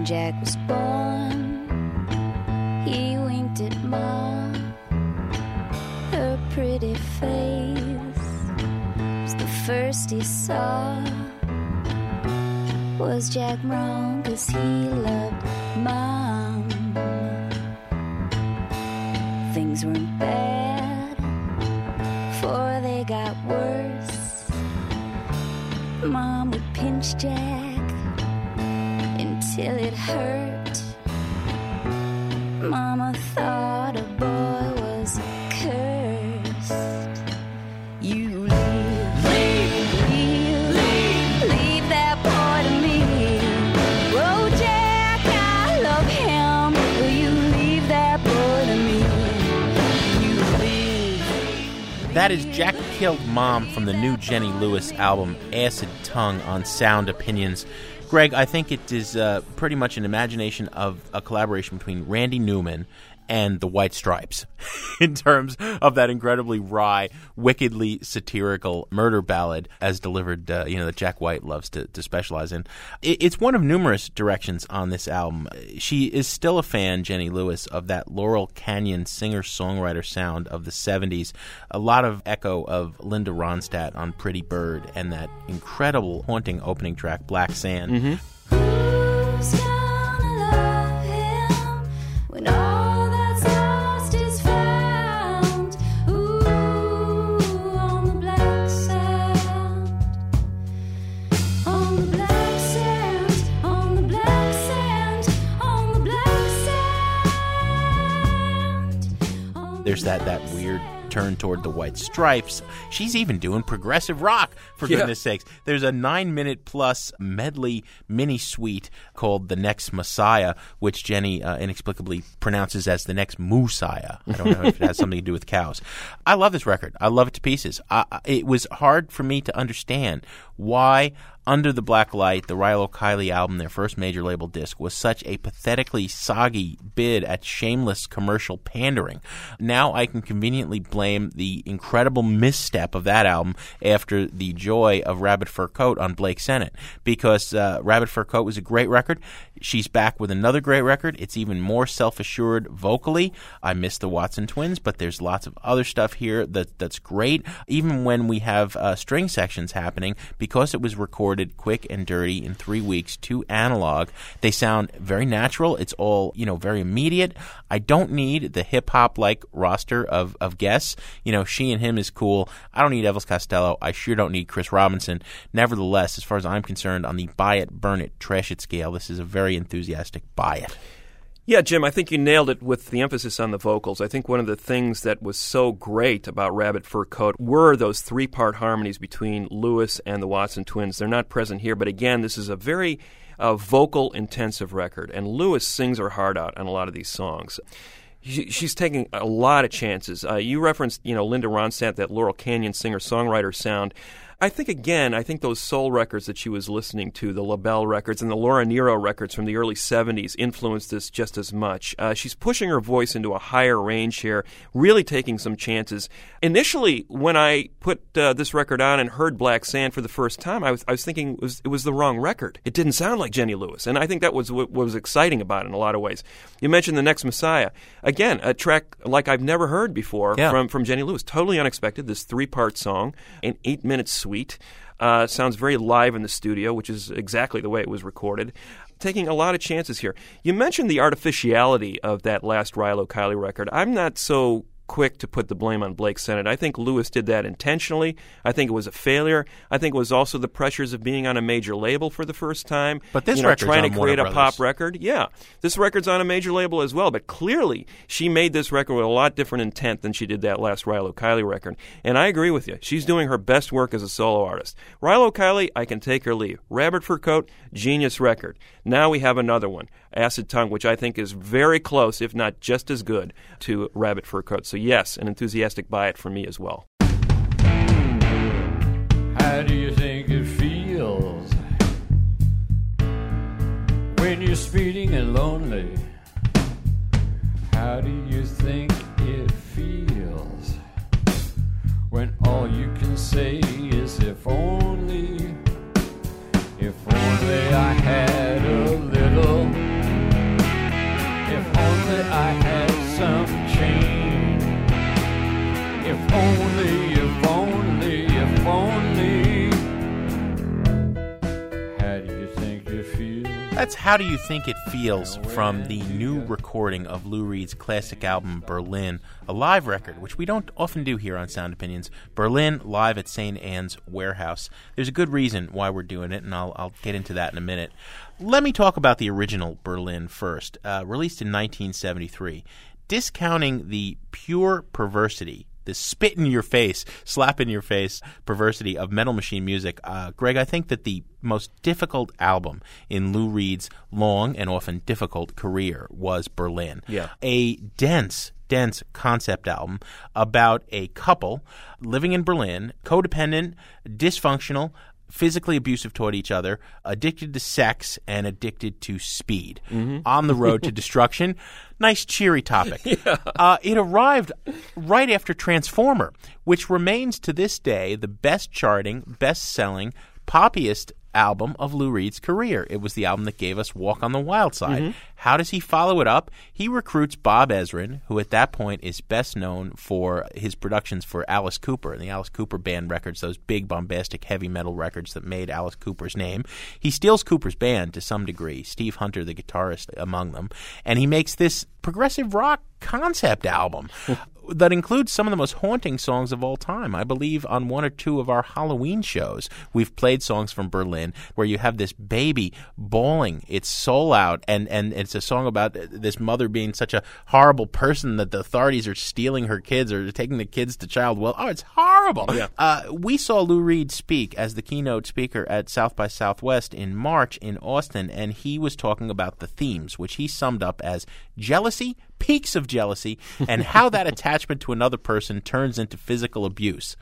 Jack was born, he winked at Mom. Her pretty face was the first he saw. Was Jack wrong 'cause he loved Mom? Things weren't bad, for they got worse. Mom would pinch Jack until it hurt. Mama thought a boy was cursed. You leave, leave, leave, leave, leave that boy to me. Oh, Jack, I love him. Will you leave that boy to me? You leave. That is Jack Killed Mom from the new Jenny Lewis album, Acid Tongue, on Sound Opinions. Greg, I think it is uh, pretty much an imagination of a collaboration between Randy Newman and the White Stripes in terms of that incredibly wry, wickedly satirical murder ballad as delivered, uh, you know, that Jack White loves to, to specialize in. It, it's one of numerous directions on this album. She is still a fan, Jenny Lewis, of that Laurel Canyon singer-songwriter sound of the seventies. A lot of echo of Linda Ronstadt on Pretty Bird and that incredible, haunting opening track, Black Sand. Mm-hmm. Who's gonna love him when all There's that, that weird turn toward the White Stripes. She's even doing progressive rock, for yeah. goodness sakes. There's a nine-minute-plus medley mini-suite called The Next Messiah, which Jenny uh, inexplicably pronounces as The Next Moosiah. I don't know if it has something to do with cows. I love this record. I love it to pieces. I, it was hard for me to understand why Under the Black Light, the Rilo Kiley album, their first major label disc, was such a pathetically soggy bid at shameless commercial pandering. Now I can conveniently blame the incredible misstep of that album after the joy of Rabbit Fur Coat on Blake Sennett, because uh, Rabbit Fur Coat was a great record. She's back with another great record. It's even more self-assured vocally. I miss the Watson Twins, but there's lots of other stuff here that that's great. Even when we have uh, string sections happening, because it was recorded quick and dirty in three weeks to analog, they sound very natural. It's all, you know, very immediate. I don't need the hip-hop-like roster of, of guests. You know, She and Him is cool. I don't need Elvis Costello. I sure don't need Chris Robinson. Nevertheless, as far as I'm concerned, on the buy it, burn it, trash it scale, this is a very enthusiastic buy it. Yeah, Jim, I think you nailed it with the emphasis on the vocals. I think one of the things that was so great about Rabbit Fur Coat were those three-part harmonies between Lewis and the Watson Twins. They're not present here, but again, this is a very uh, vocal-intensive record, and Lewis sings her heart out on a lot of these songs. She, she's taking a lot of chances. Uh, you referenced, you know, Linda Ronstadt, that Laurel Canyon singer-songwriter sound. I think, again, I think those soul records that she was listening to, the LaBelle records and the Laura Nyro records from the early seventies, influenced this just as much. Uh, she's pushing her voice into a higher range here, really taking some chances. Initially, when I put uh, this record on and heard Black Sand for the first time, I was, I was thinking it was, it was the wrong record. It didn't sound like Jenny Lewis, and I think that was what was exciting about it in a lot of ways. You mentioned The Next Messiah. Again, a track like I've never heard before yeah. from, from Jenny Lewis. Totally unexpected, this three-part song, an eight-minute suite. Uh, sounds very live in the studio, which is exactly the way it was recorded. Taking a lot of chances here. You mentioned the artificiality of that last Rilo Kiley record. I'm not so quick to put the blame on Blake Sennett. I think Lewis did that intentionally. I think it was a failure. I think it was also the pressures of being on a major label for the first time. But this you know, record's trying on to Warner create a Brothers. pop record. Yeah, this record's on a major label as well. But clearly, she made this record with a lot different intent than she did that last Rilo Kiley record. And I agree with you. She's doing her best work as a solo artist. Rilo Kiley, I can take or leave. Rabbit Fur Coat, genius record. Now we have another one, Acid Tongue, which I think is very close, if not just as good, to Rabbit Fur Coat. So yes, an enthusiastic buy it for me as well. How do you think it feels when you're speeding and lonely? How do you think it feels when all you can say is if only, if only I had a little some change. If only, if only, if only. How do you think you feel? That's How Do You Think It Feels from the new recording of Lou Reed's classic album, Berlin, a live record, which we don't often do here on Sound Opinions. Berlin, live at Saint Anne's Warehouse. There's a good reason why we're doing it, and I'll, I'll get into that in a minute. Let me talk about the original Berlin first, uh, released in nineteen seventy-three. Discounting the pure perversity, the spit in your face, slap in your face perversity of Metal Machine music, uh, Greg, I think that the most difficult album in Lou Reed's long and often difficult career was Berlin. Yeah. A dense, dense concept album about a couple living in Berlin, codependent, dysfunctional, physically abusive toward each other, addicted to sex, and addicted to speed. Mm-hmm. On the road to destruction. Nice, cheery topic. Yeah. Uh, it arrived right after Transformer, which remains to this day the best-charting, best-selling, poppiest album of Lou Reed's career. It was the album that gave us Walk on the Wild Side. Mm-hmm. How does he follow it up? He recruits Bob Ezrin, who at that point is best known for his productions for Alice Cooper and the Alice Cooper band records, those big, bombastic, heavy metal records that made Alice Cooper's name. He steals Cooper's band to some degree, Steve Hunter, the guitarist, among them, and he makes this progressive rock concept album that includes some of the most haunting songs of all time. I believe on one or two of our Halloween shows, we've played songs from Berlin where you have this baby bawling its soul out, and, and it's a song about this mother being such a horrible person that the authorities are stealing her kids or taking the kids to child well. Oh, it's horrible. Yeah. Uh, we saw Lou Reed speak as the keynote speaker at South by Southwest in March in Austin, and he was talking about the themes, which he summed up as jealousy, peaks of jealousy, and how that attachment to another person turns into physical abuse.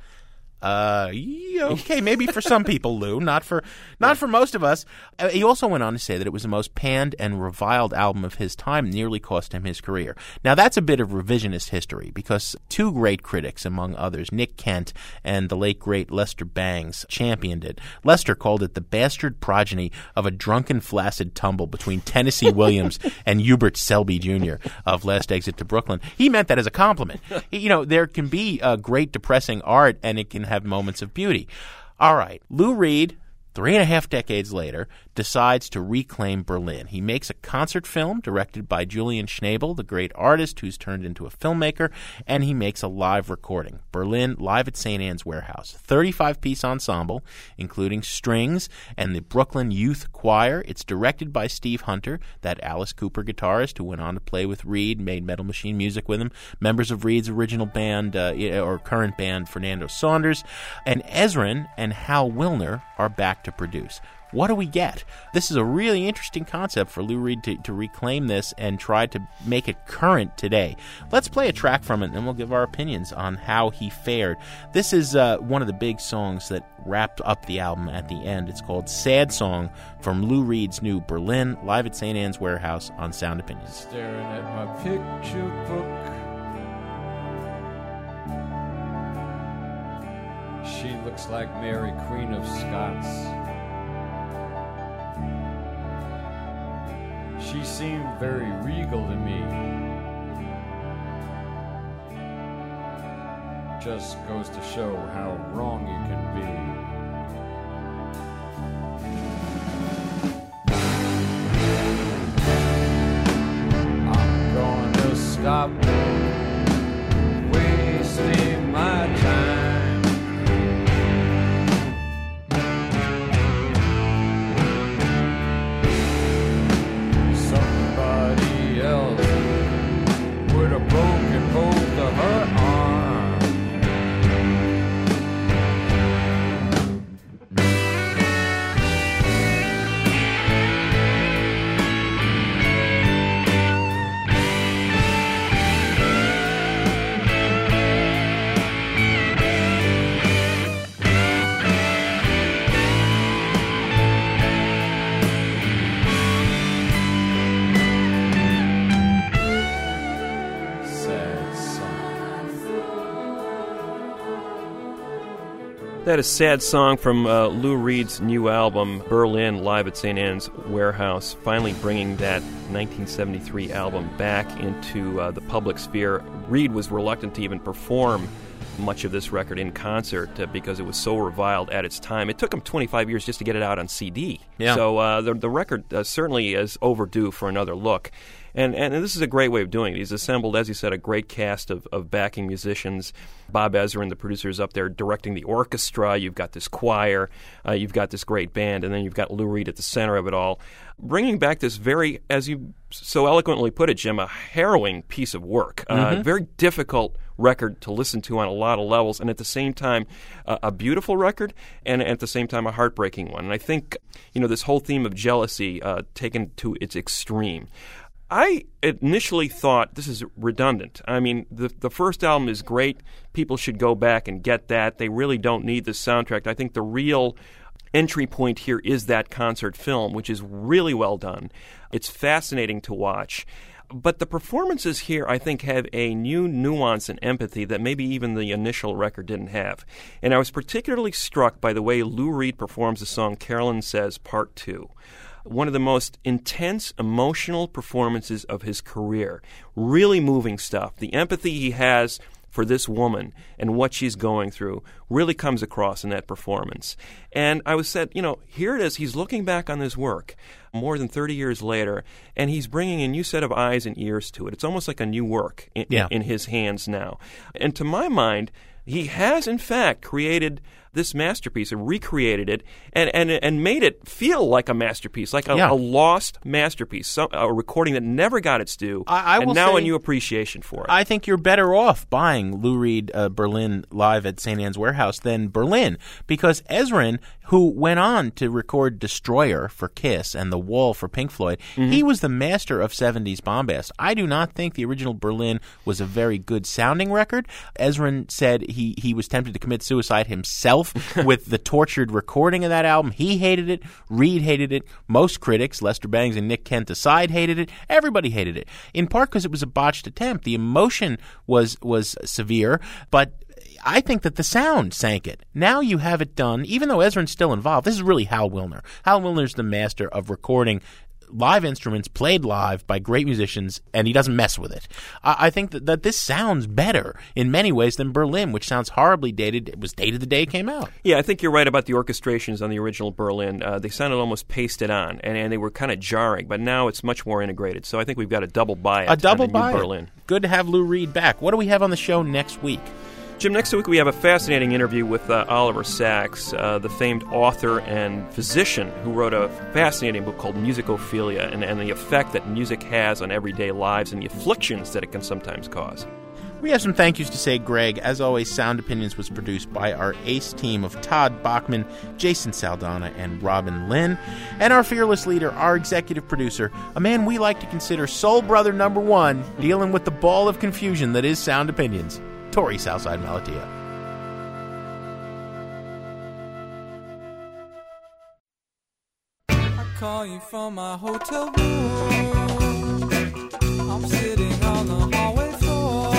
Uh, yeah, okay, maybe for some people, Lou, not for not for most of us. Uh, he also went on to say that it was the most panned and reviled album of his time, nearly cost him his career. Now, that's a bit of revisionist history because two great critics, among others, Nick Kent and the late, great Lester Bangs, championed it. Lester called it the bastard progeny of a drunken, flaccid tumble between Tennessee Williams and Hubert Selby Junior of Last Exit to Brooklyn. He meant that as a compliment. You know, there can be uh, great depressing art, and it can have have moments of beauty. All right, Lou Reed, three and a half decades later, decides to reclaim Berlin. He makes a concert film directed by Julian Schnabel, the great artist who's turned into a filmmaker, and he makes a live recording. Berlin, live at Saint Anne's Warehouse. thirty-five piece ensemble, including strings and the Brooklyn Youth Choir. It's directed by Steve Hunter, that Alice Cooper guitarist who went on to play with Reed, made Metal Machine music with him, members of Reed's original band, uh, or current band, Fernando Saunders. And Ezrin and Hal Wilner are back to produce. What do we get? This is a really interesting concept for Lou Reed to, to reclaim this and try to make it current today. Let's play a track from it, and then we'll give our opinions on how he fared. This is uh, one of the big songs that wrapped up the album at the end. It's called Sad Song from Lou Reed's new Berlin, live at Saint Anne's Warehouse on Sound Opinions. Staring at my picture book, she looks like Mary, Queen of Scots. She seemed very regal to me. Just goes to show how wrong you can be. I'm gonna stop wasting my time. That is Sad Song from uh, Lou Reed's new album, Berlin, live at Saint Anne's Warehouse, finally bringing that nineteen seventy-three album back into uh, the public sphere. Reed was reluctant to even perform much of this record in concert uh, because it was so reviled at its time. It took him twenty-five years just to get it out on C D. Yeah. So uh, the, the record uh, certainly is overdue for another look. And, and this is a great way of doing it. He's assembled, as you said, a great cast of, of backing musicians. Bob Ezrin, the producer, is up there directing the orchestra. You've got this choir. Uh, you've got this great band. And then you've got Lou Reed at the center of it all, bringing back this very, as you so eloquently put it, Jim, a harrowing piece of work. Mm-hmm. Uh, very difficult record to listen to on a lot of levels, and at the same time, uh, a beautiful record, and at the same time, a heartbreaking one. And I think, you know, this whole theme of jealousy uh, taken to its extreme. I initially thought this is redundant. I mean, the the first album is great. People should go back and get that. They really don't need this soundtrack. I think the real entry point here is that concert film, which is really well done. It's fascinating to watch. But the performances here, I think, have a new nuance and empathy that maybe even the initial record didn't have. And I was particularly struck by the way Lou Reed performs the song Carolyn Says Part two. One of the most intense, emotional performances of his career. Really moving stuff. The empathy he has for this woman and what she's going through really comes across in that performance. And I was said, you know, here it is. He's looking back on this work more than thirty years later, and he's bringing a new set of eyes and ears to it. It's almost like a new work in, yeah. in his hands now. And to my mind, he has, in fact, created this masterpiece and recreated it and, and and made it feel like a masterpiece, like a, yeah. a lost masterpiece, some, a recording that never got its due, I, I and will now say, a new appreciation for it. I think you're better off buying Lou Reed uh, Berlin live at Saint Anne's Warehouse than Berlin, because Ezrin, who went on to record Destroyer for Kiss and The Wall for Pink Floyd, mm-hmm. he was the master of seventies bombast. I do not think the original Berlin was a very good sounding record. Ezrin said he, he was tempted to commit suicide himself with the tortured recording of that album. He hated it. Reed hated it. Most critics, Lester Bangs and Nick Kent aside, hated it. Everybody hated it, in part because it was a botched attempt. The emotion was was severe, but I think that the sound sank it. Now you have it done, even though Ezrin's still involved. This is really Hal Wilner. Hal Wilner's the master of recording live instruments played live by great musicians, and he doesn't mess with it. I, I think that, that this sounds better in many ways than Berlin, which sounds horribly dated. It was dated the day it came out. Yeah, I think you're right about the orchestrations on the original Berlin. Uh, they sounded almost pasted on, and, and they were kind of jarring, but now it's much more integrated. So I think we've got a double buy-it A double on the new buy-it. Berlin. Good to have Lou Reed back. What do we have on the show next week? Jim, next week we have a fascinating interview with uh, Oliver Sacks, uh, the famed author and physician who wrote a fascinating book called Musicophilia and, and the effect that music has on everyday lives and the afflictions that it can sometimes cause. We have some thank yous to say, Greg. As always, Sound Opinions was produced by our ace team of Todd Bachman, Jason Saldana, and Robin Lynn. And our fearless leader, our executive producer, a man we like to consider soul brother number one, dealing with the ball of confusion that is Sound Opinions, Tori Southside Malatia. I call you from my hotel room. I'm sitting on the hallway floor.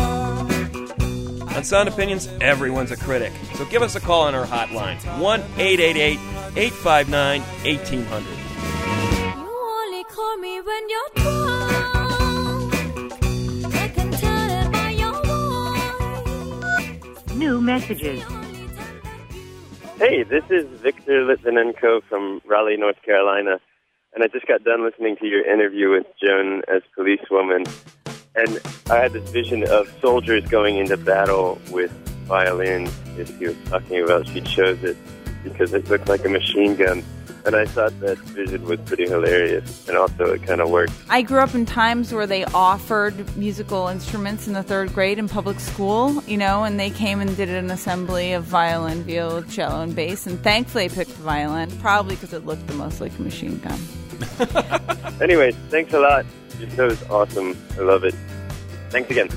On Sound Opinions, everyone's a critic. So give us a call on our hotline, one eight eight eight, eight five nine, one eight zero zero. You only call me when you're drunk. I can tell it by your voice. New messages. Hey, this is Victor Litvinenko from Raleigh, North Carolina, and I just got done listening to your interview with Joan as policewoman, and I had this vision of soldiers going into battle with violins. If you were talking about, she chose it because it looked like a machine gun. And I thought that vision was pretty hilarious, and also it kind of worked. I grew up in times where they offered musical instruments in the third grade in public school, you know, and they came and did an assembly of violin, viola, cello, and bass, and thankfully I picked the violin, probably because it looked the most like a machine gun. Anyways, thanks a lot. Your show is awesome. I love it. Thanks again.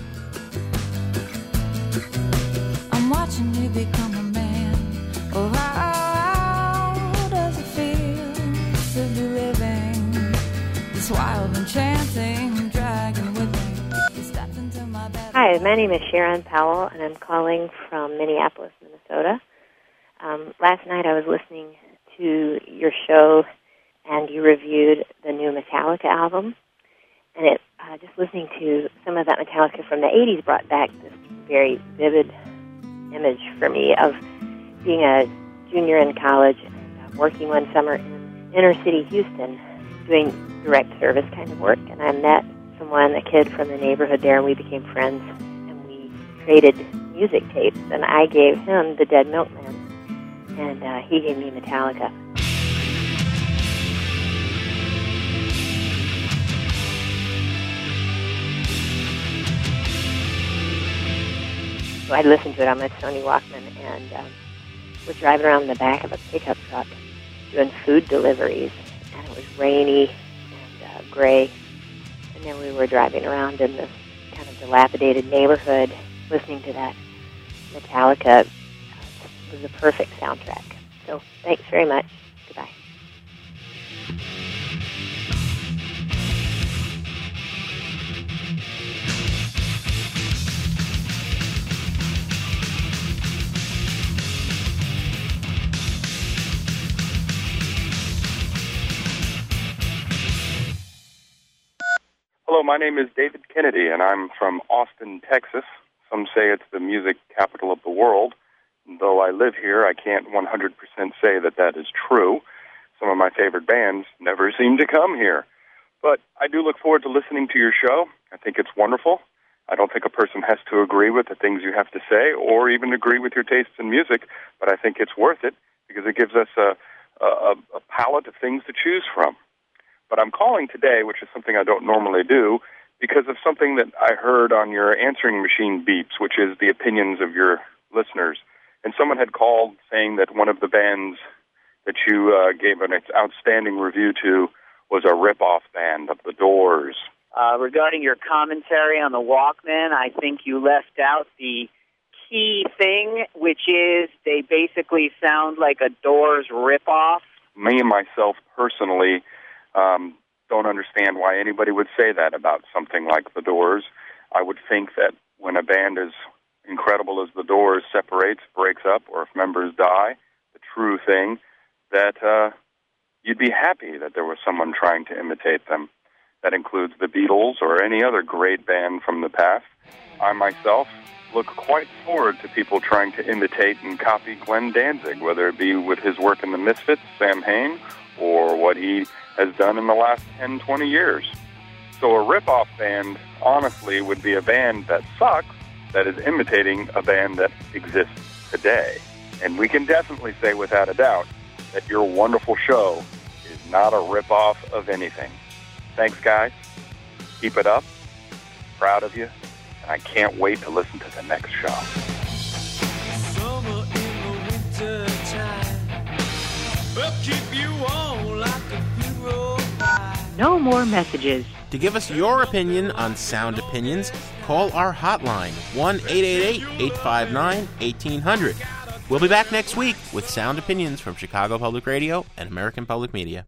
I'm watching you become a man. Oh, how does it feel to be living this wild, enchanting dragon with me? You stepped into my bed. Hi, my name is Sharon Powell, and I'm calling from Minneapolis, Minnesota. Um, last night I was listening to your show, and you reviewed the new Metallica album. And it uh, just listening to some of that Metallica from the eighties brought back this very vivid image for me of being a junior in college and uh, working one summer in inner city Houston doing direct service kind of work. And I met someone, a kid from the neighborhood there, and we became friends. And we traded music tapes, and I gave him the Dead Milkmen, and uh, he gave me Metallica. So I listened to it on my Sony Walkman, and um, was driving around in the back of a pickup truck doing food deliveries, and it was rainy and uh, gray, and then we were driving around in this kind of dilapidated neighborhood listening to that Metallica. Uh, it was a perfect soundtrack. So thanks very much. Goodbye. Hello, my name is David Kennedy, and I'm from Austin, Texas. Some say it's the music capital of the world. Though I live here, I can't one hundred percent say that that is true. Some of my favorite bands never seem to come here. But I do look forward to listening to your show. I think it's wonderful. I don't think a person has to agree with the things you have to say or even agree with your tastes in music, but I think it's worth it because it gives us a, a, a palette of things to choose from. But I'm calling today, which is something I don't normally do, because of something that I heard on your answering machine beeps, which is the opinions of your listeners. And someone had called saying that one of the bands that you uh, gave an outstanding review to was a rip-off band of The Doors. Uh, regarding your commentary on the Walkman, I think you left out the key thing, which is they basically sound like a Doors rip-off. Me and myself personally um, don't understand why anybody would say that about something like The Doors. I would think that when a band as incredible as The Doors separates, breaks up, or if members die, the true thing, that uh, you'd be happy that there was someone trying to imitate them. That includes the Beatles or any other great band from the past. I myself look quite forward to people trying to imitate and copy Glenn Danzig, whether it be with his work in the Misfits, Sam Hain, or what he has done in the last ten, twenty years. So a rip-off band, honestly, would be a band that sucks, that is imitating a band that exists today. And we can definitely say without a doubt that your wonderful show is not a rip-off of anything. Thanks, guys. Keep it up. Proud of you. And I can't wait to listen to the next show. Summer in the winter time, will keep you on like a hero. No more messages. To give us your opinion on Sound Opinions, call our hotline, one eight eight eight, eight five nine, eighteen hundred. We'll be back next week with Sound Opinions from Chicago Public Radio and American Public Media.